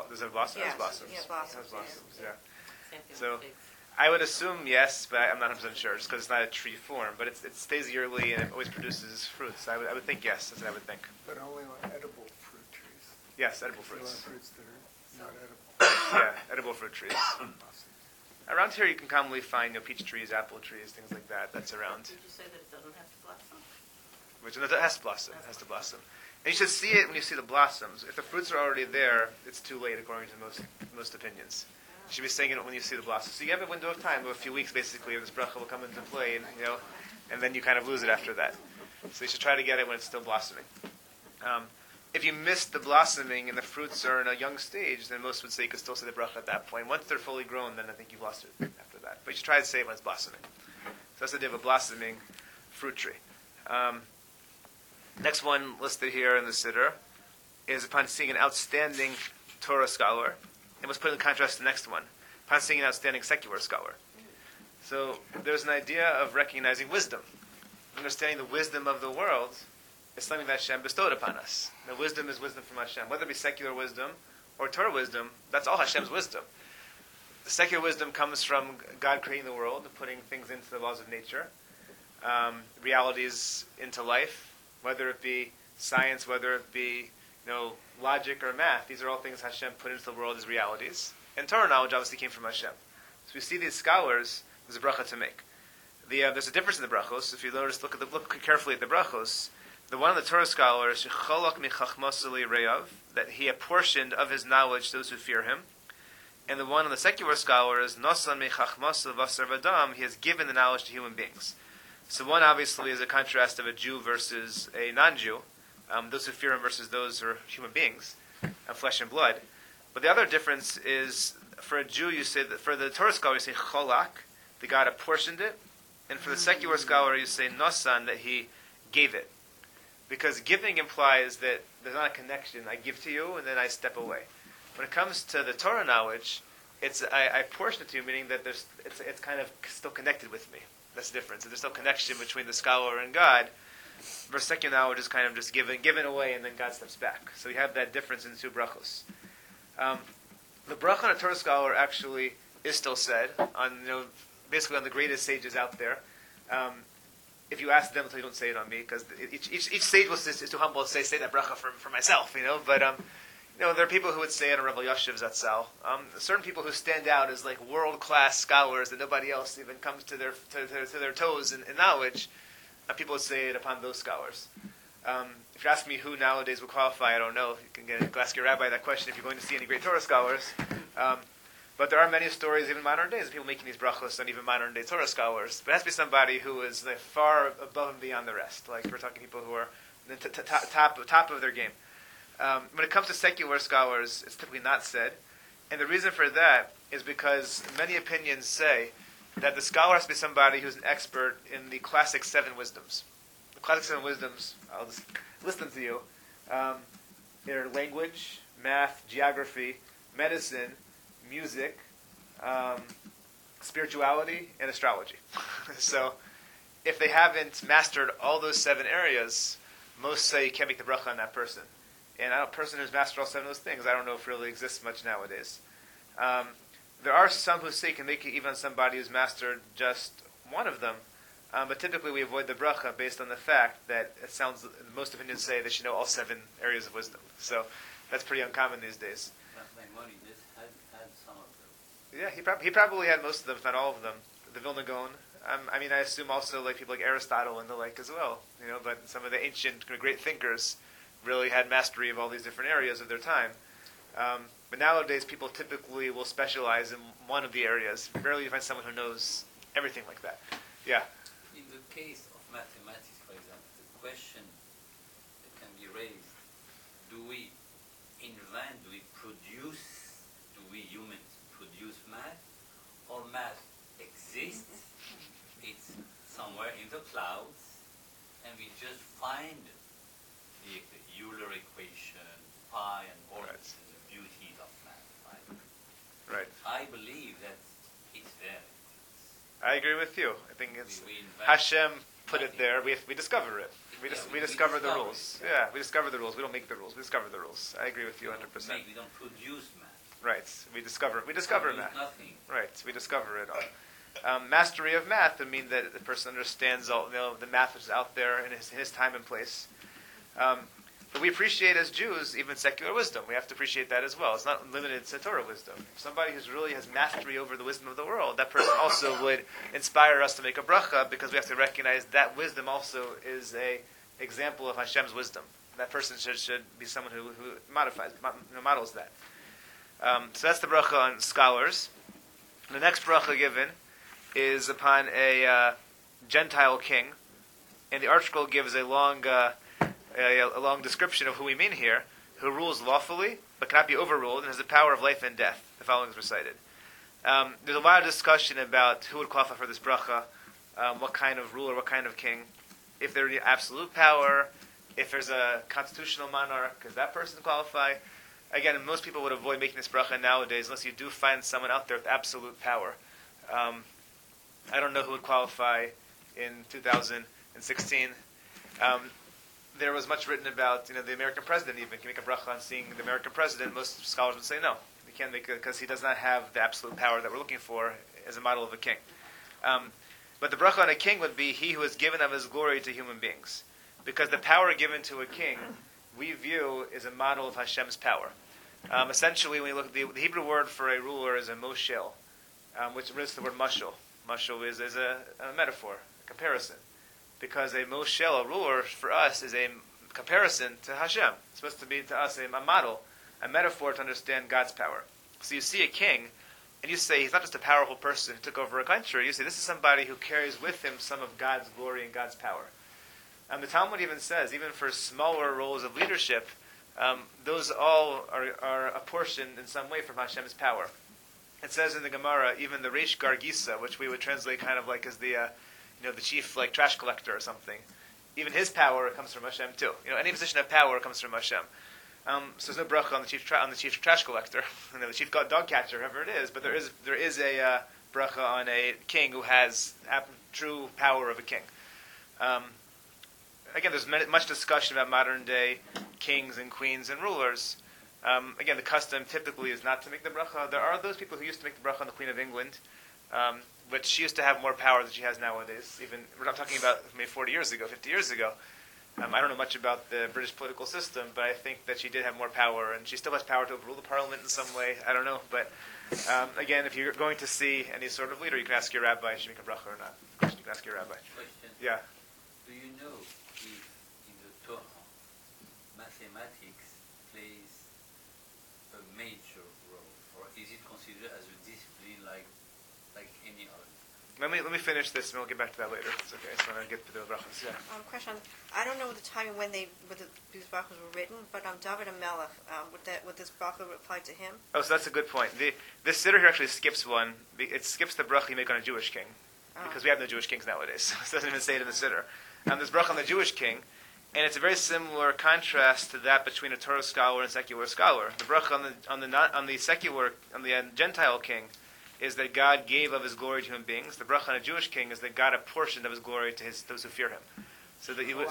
Does it have blossoms? It has Yes, blossoms. yeah, blossoms, It has blossoms, yeah. Same thing So- with figs. I would assume yes, but I'm not 100% sure, just because it's not a tree form. But it stays yearly and it always produces fruits. I would think yes. That's what I would think. But only on edible fruit trees. Yes, edible If you want fruits. fruits that are not edible. Yeah, edible fruit trees. Around here, you can commonly find peach trees, apple trees, things like that. That's around. Did you say that it doesn't have to blossom? Which it has to blossom. It has to blossom. And you should see it when you see the blossoms. If the fruits are already there, it's too late according to most opinions. You should be saying it when you see the blossoms. So you have a window of time, of a few weeks basically, where this bracha will come into play, and then you kind of lose it after that. So you should try to get it when it's still blossoming. If you miss the blossoming and the fruits are in a young stage, then most would say you could still say the bracha at that point. Once they're fully grown, then I think you've lost it after that. But you should try to say it when it's blossoming. So that's the idea of a blossoming fruit tree. Next one listed here in the Siddur is upon seeing an outstanding Torah scholar, and was put in contrast to the next one, upon seeing an outstanding secular scholar. So there's an idea of recognizing wisdom. Understanding the wisdom of the world is something that Hashem bestowed upon us. The wisdom is wisdom from Hashem. Whether it be secular wisdom or Torah wisdom, that's all Hashem's wisdom. The secular wisdom comes from God creating the world, putting things into the laws of nature, realities into life, whether it be science, whether it be logic or math. These are all things Hashem put into the world as realities. And Torah knowledge obviously came from Hashem. So we see these scholars, there's a bracha to make. There's a difference in the brachos. If you notice, look carefully at the brachos. The one of the Torah scholars, that he apportioned of his knowledge those who fear him. And the one of the secular scholars, he has given the knowledge to human beings. So one obviously is a contrast of a Jew versus a non-Jew, those who fear him versus those who are human beings, flesh and blood. But the other difference is, for a Jew, you say that for the Torah scholar, you say cholak, the God apportioned it, and for the secular scholar, you say nosan, that he gave it. Because giving implies that there's not a connection. I give to you, and then I step away. When it comes to the Torah knowledge, I portion it to you, meaning that it's kind of still connected with me. That's the difference. There's no connection between the scholar and God. Versus secular knowledge is kind of just given away, and then God steps back. So you have that difference in two brachos. The bracha on a Torah scholar actually is still said on basically on the greatest sages out there. If you ask them, they'll tell you don't say it on me, because each sage is too humble to say that bracha for myself, But there are people who would say it on Rabbi Yoshev Zatzal. Certain people who stand out as like world-class scholars that nobody else even comes to their toes in knowledge. People would say it upon those scholars. If you ask me who nowadays would qualify, I don't know. You can ask your rabbi that question if you're going to see any great Torah scholars. But there are many stories, even modern days, of people making these brachos on even modern day Torah scholars. But it has to be somebody who is far above and beyond the rest. Like we're talking people who are top of their game. When it comes to secular scholars, it's typically not said. And the reason for that is because many opinions say that the scholar has to be somebody who's an expert in the classic 7 wisdoms. The classic 7 wisdoms, I'll just list them to you. They're language, math, geography, medicine, music, spirituality, and astrology. So if they haven't mastered all those 7 areas, most say you can't make the bracha on that person. And a person who's mastered all 7 of those things, I don't know if it really exists much nowadays. There are some who say you can make it even on somebody who's mastered just one of them, but typically we avoid the bracha based on the fact that it sounds, most opinions say they should know all 7 areas of wisdom. So that's pretty uncommon these days. Maimonides had some of them. Yeah, he probably had most of them, if not all of them. The Vilna Gaon. I assume also like people like Aristotle and the like as well. But some of the ancient great thinkers really had mastery of all these different areas of their time. But nowadays, people typically will specialize in one of the areas. Rarely you find someone who knows everything like that. Yeah. In the case of mathematics, for example, the question that can be raised, do we humans produce math, or math exists, it's somewhere in the clouds, and we just find the Euler equation, pi and orbits, and the beauties of math, right? Right. I believe that it's there. I agree with you. I think it's We invent Hashem put it nothing. there. We discover it. We discover the rules. Yeah, we discover the rules. We don't make the rules. We discover the rules. I agree with you 100%. We don't produce math. Right. We discover Produce math. nothing. Right. We discover it all. Mastery of math would mean that the person understands all the math which is out there in his time and place. But we appreciate as Jews even secular wisdom. We have to appreciate that as well. It's not limited to Torah wisdom. Somebody who's really has mastery over the wisdom of the world, that person also would inspire us to make a bracha, because we have to recognize that wisdom also is a example of Hashem's wisdom. That person should be someone who models that. So that's the bracha on scholars. The next bracha given is upon a Gentile king, and the ArtScroll gives a long description of who we mean here, who rules lawfully but cannot be overruled and has the power of life and death. The following is recited. There's a lot of discussion about who would qualify for this bracha, what kind of ruler, what kind of king, if there's absolute power, if there's a constitutional monarch, does that person qualify? Again, most people would avoid making this bracha nowadays unless you do find someone out there with absolute power. I don't know who would qualify in 2016. There was much written about, the American president even. Can you make a bracha on seeing the American president? Most scholars would say no. You can't make it because he does not have the absolute power that we're looking for as a model of a king. But the bracha on a king would be he who has given of his glory to human beings. Because the power given to a king, we view is a model of Hashem's power. Essentially, when you look at the Hebrew word for a ruler is a moshel, which relates to the word mashal. Mashal is a metaphor, a comparison. Because a moshel, a ruler, for us is a comparison to Hashem. It's supposed to be to us a model, a metaphor to understand God's power. So you see a king, and you say he's not just a powerful person who took over a country. You say this is somebody who carries with him some of God's glory and God's power. The Talmud even says, even for smaller roles of leadership, those all are apportioned in some way from Hashem's power. It says in the Gemara, even the Reish Gargisa, which we would translate kind of like as the chief trash collector or something, even his power comes from Hashem too. Any position of power comes from Hashem. So there's no bracha on the chief trash collector, the chief dog catcher, whoever it is. But there is a bracha on a king who has true power of a king. Again, there's much discussion about modern day kings and queens and rulers. Again, the custom typically is not to make the bracha. There are those people who used to make the bracha on the Queen of England, but she used to have more power than she has nowadays. Even we're not talking about maybe 40 years ago, 50 years ago. I don't know much about the British political system, but I think that she did have more power, and she still has power to overrule the parliament in some way. I don't know, but again, if you're going to see any sort of leader, you can ask your rabbi should make a bracha or not. You can ask your rabbi. Question. Yeah. Do you know if in the Torah mathematics plays a major role, or is it considered as a discipline like any other? Let me finish this, and we'll get back to that later. It's okay. So I'm going to get to the brachas. Yeah. Question. I don't know the timing when these brachas were written, but David HaMelech, would this bracha apply to him? Oh, so that's a good point. This siddur here actually skips one. It skips the bracha you make on a Jewish king, because we have no Jewish kings nowadays. So it doesn't even say it in the siddur. There's bracha on the Jewish king, and it's a very similar contrast to that between a Torah scholar and a secular scholar. The bracha on the Gentile king is that God gave of his glory to human beings. The bracha on a Jewish king is that God apportioned of his glory to those who fear him. So that you would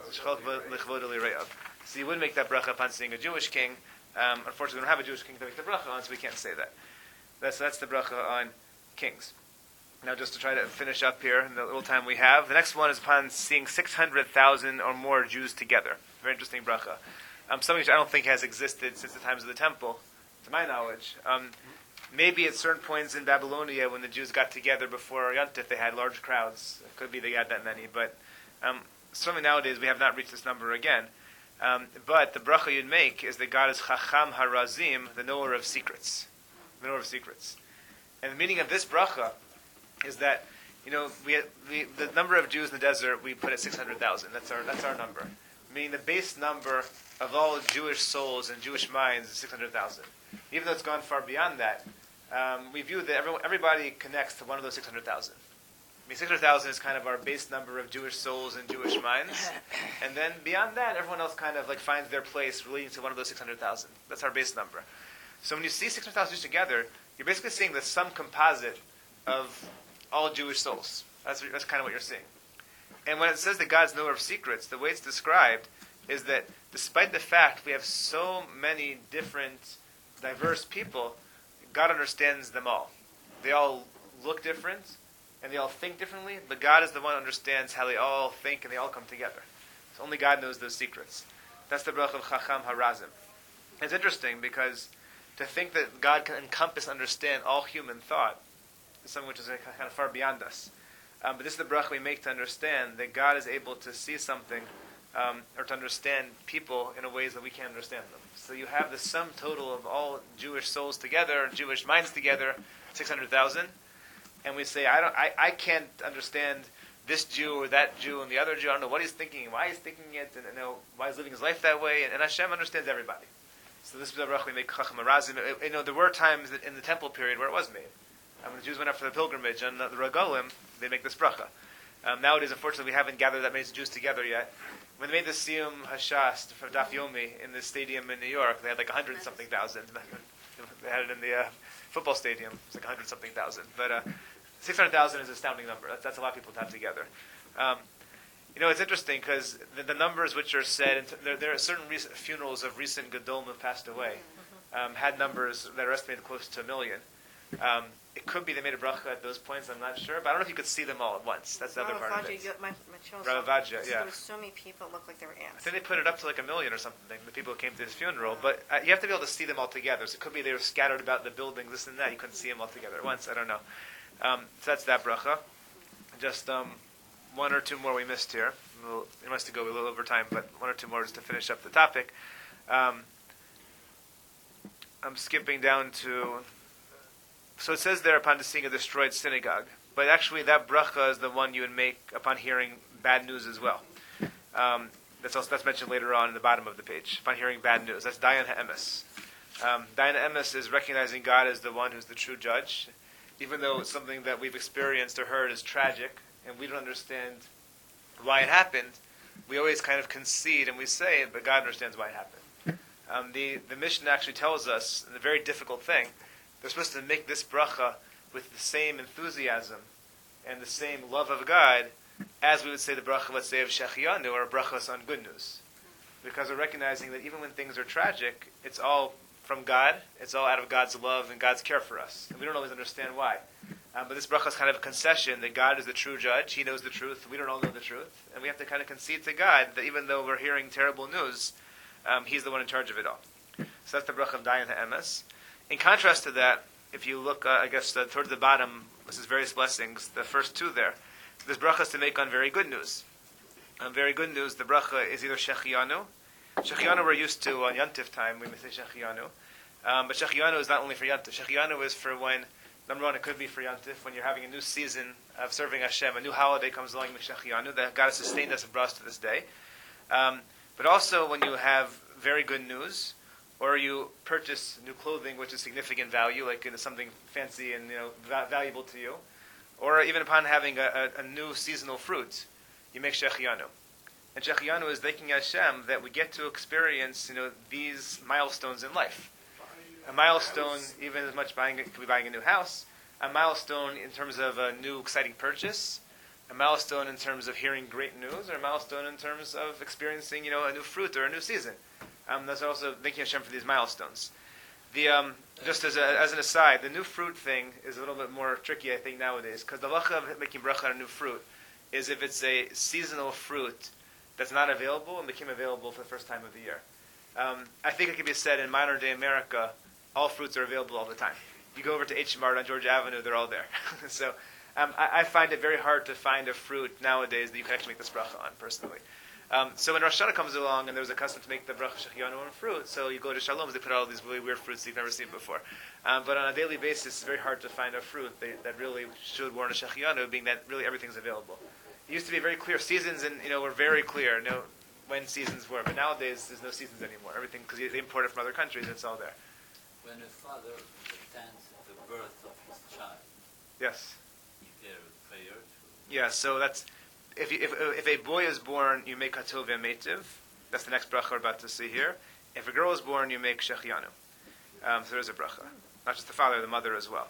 so you would make that bracha upon seeing a Jewish king. Unfortunately, we don't have a Jewish king to make the bracha on, so we can't say that. That's the bracha on kings. Now, just to try to finish up here in the little time we have, the next one is upon seeing 600,000 or more Jews together. Very interesting bracha. Something which I don't think has existed since the times of the temple, to my knowledge. Maybe at certain points in Babylonia, when the Jews got together before Yontif, they had large crowds. It could be they had that many, but certainly nowadays we have not reached this number again. But the bracha you'd make is that God is Chacham HaRazim, the knower of secrets. The knower of secrets. And the meaning of this bracha is that, the number of Jews in the desert we put at 600,000. That's our number. Meaning the base number of all Jewish souls and Jewish minds is 600,000. Even though it's gone far beyond that, we view that everybody connects to one of those 600,000. 600,000 is kind of our base number of Jewish souls and Jewish minds. And then beyond that, everyone else kind of finds their place relating to one of those 600,000. That's our base number. So when you see 600,000 Jews together, you're basically seeing the sum composite of all Jewish souls. That's kind of what you're seeing. And when it says that God's knower of secrets, the way it's described is that despite the fact we have so many different, diverse people, God understands them all. They all look different, and they all think differently, but God is the one who understands how they all think and they all come together. So only God knows those secrets. That's the bracha of Chacham Harazim. It's interesting because to think that God can encompass, understand all human thought is something which is kind of far beyond us. But this is the bracha we make to understand that God is able to see something or to understand people in a ways that we can't understand them. So you have the sum total of all Jewish souls together, Jewish minds together, 600,000, and we say, I can't understand this Jew or that Jew and the other Jew. I don't know what he's thinking and why he's thinking it, and why he's living his life that way. And Hashem understands everybody. So this is the bracha we make Chacham Harazim. There were times in the temple period where it was made. When the Jews went up for the pilgrimage and the Regalim, they make this bracha. Nowadays, unfortunately, we haven't gathered that many Jews together yet. When they made the Siyum Hashas for Daf Yomi in the stadium in New York, they had like 100-something thousand. They had it in the football stadium. It's like 100-something thousand. But 600,000 is an astounding number. That's a lot of people to have together. It's interesting because the numbers which are said, and there are certain funerals of recent Gedolim who passed away, had numbers that are estimated close to 1 million. It could be they made a bracha at those points, I'm not sure, but I don't know if you could see them all at once. That's the other part of it. Ravaja, yeah. There were so many people, it looked like they were ants. I think they put it up to like 1 million or something, the people who came to his funeral, but you have to be able to see them all together. So it could be they were scattered about the buildings, this and that. You couldn't see them all together at once, I don't know. So that's that bracha. Just one or two more we missed here. It must go a little over time, but one or two more just to finish up the topic. I'm skipping down to... So it says there upon seeing a destroyed synagogue, but actually that bracha is the one you would make upon hearing bad news as well. That's mentioned later on in the bottom of the page. Upon hearing bad news, that's Dayan HaEmes. Dayan HaEmes is recognizing God as the one who's the true judge, even though it's something that we've experienced or heard is tragic, and we don't understand why it happened. We always kind of concede and we say it, but God understands why it happened. The Mishnah actually tells us the very difficult thing. They're supposed to make this bracha with the same enthusiasm and the same love of God as we would say the bracha, let's say, of Shechianu or brachas on good news. Because we're recognizing that even when things are tragic, it's all from God, it's all out of God's love and God's care for us. And we don't always understand why. But this bracha is kind of a concession that God is the true judge, He knows the truth, we don't all know the truth. And we have to kind of concede to God that even though we're hearing terrible news, He's the one in charge of it all. So that's the bracha of Dayan HaEmes. In contrast to that, if you look, towards the bottom, this is various blessings, the first two there. This bracha is to make on very good news. On very good news, the bracha is either Shechianu. Shechianu we're used to on Yantif time, we may say Shechianu. But Shechianu is not only for Yantif. Shechianu is for when, number one, it could be for Yantif, when you're having a new season of serving Hashem, a new holiday comes along with Shechianu, that God has sustained us and brought us to this day. But also when you have very good news, or you purchase new clothing which is significant value, like something fancy and valuable to you, or even upon having a new seasonal fruit, you make Shechianu. And Shechianu is thanking Hashem that we get to experience these milestones in life. A milestone, even as much could be buying a new house, a milestone in terms of a new exciting purchase, a milestone in terms of hearing great news, or a milestone in terms of experiencing a new fruit or a new season. That's also thanking Hashem for these milestones. Just as an aside, the new fruit thing is a little bit more tricky, I think, nowadays, because the halacha of making bracha on a new fruit is if it's a seasonal fruit that's not available and became available for the first time of the year. I think it could be said in modern day America, all fruits are available all the time. You go over to H Mart on Georgia Avenue, they're all there. So I find it very hard to find a fruit nowadays that you can actually make this bracha on, personally. So when Rosh Hashanah comes along and there's a custom to make the bracha Shechianu on fruit, so you go to Shalom's, they put out all these really weird fruits you've never seen before. But on a daily basis, it's very hard to find a fruit that really should warrant a Shechianu, being that really everything's available. It used to be very clear. Seasons were very clear, when seasons were. But nowadays, there's no seasons anymore. Everything, because they import it from other countries, it's all there. When a father attends the birth of his child, yes, is there a prayer to... Yeah, so that's... If a boy is born, you make Hatov Metiv. That's the next bracha we're about to see here. If a girl is born, you make Shechianu. So there is a bracha. Not just the father, the mother as well.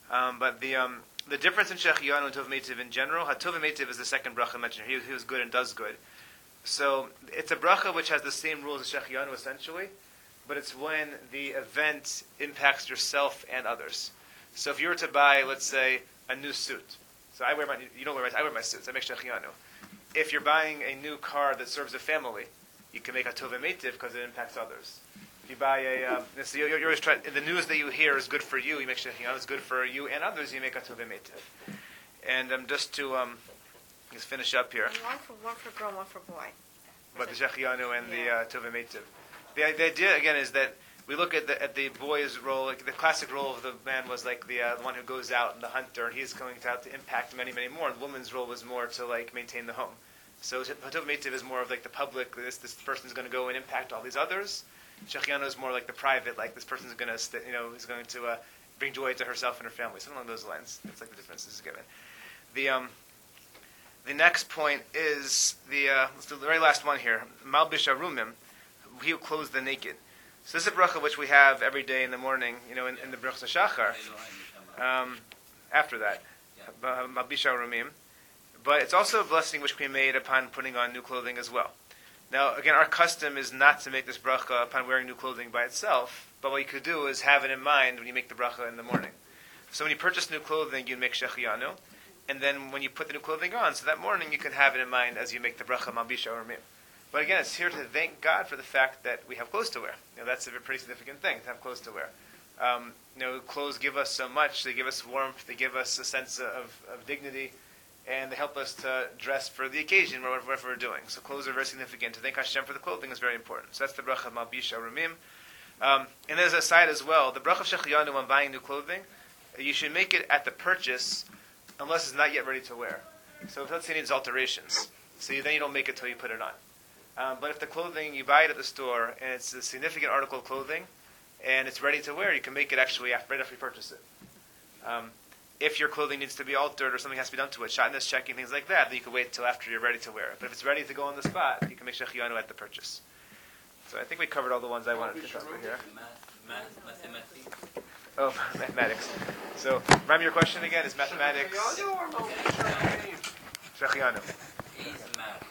But the difference in Shechianu and Tov Meitiv in general, HaTov Meitiv is the second bracha mentioned. He was good and does good. So it's a bracha which has the same rules as Shechianu essentially, but it's when the event impacts yourself and others. So if you were to buy, let's say, a new suit, so I wear my suits. I make Shechianu. If you're buying a new car that serves a family, you can make a Tov Meitiv because it impacts others. If you buy so you're always trying, the news that you hear is good for you. You make Shechianu. It's good for you and others. You make a Tov Meitiv. And just to just finish up here. And one for girl, one for boy. But the Shechianu and the Tov Meitiv. The idea again is that we look at the boy's role. Like the classic role of the man was like the one who goes out and the hunter, and he's going out to impact many, many more. And the woman's role was more to like maintain the home. So Tov Meitiv is more of like the public. This person's going to go and impact all these others. Shechianu is more like the private. Like this person's going to is going to bring joy to herself and her family. Something along those lines. That's like the differences given. The next point is let's do the very last one here. Malbish Arumim, he who clothes the naked. So this is a bracha which we have every day in the morning, in the Brachas Shachar. After that, Malbish Arumim. But it's also a blessing which can be made upon putting on new clothing as well. Now, again, our custom is not to make this bracha upon wearing new clothing by itself, but what you could do is have it in mind when you make the bracha in the morning. So when you purchase new clothing, you make Shechianu, and then when you put the new clothing on, so that morning you can have it in mind as you make the bracha Malbish Arumim. But again, it's here to thank God for the fact that we have clothes to wear. That's a pretty significant thing, to have clothes to wear. Clothes give us so much. They give us warmth. They give us a sense of dignity. And they help us to dress for the occasion, whatever we're doing. So clothes are very significant. To thank Hashem for the clothing is very important. So that's the bracha Malbish Arumim. And there's a side as well. The bracha of Shechianu when buying new clothing, you should make it at the purchase unless it's not yet ready to wear. So if let's say it needs alterations, so then you don't make it till you put it on. But if the clothing, you buy it at the store, and it's a significant article of clothing, and it's ready to wear, you can make it actually right after you purchase it. If your clothing needs to be altered or something has to be done to it, shotness checking, things like that, then you can wait till after you're ready to wear it. But if it's ready to go on the spot, you can make Shechianu at the purchase. So I think we covered all the ones I wanted to cover here. Mathematics. Oh, mathematics. So, Ram, your question again is mathematics. Shechianu. Is math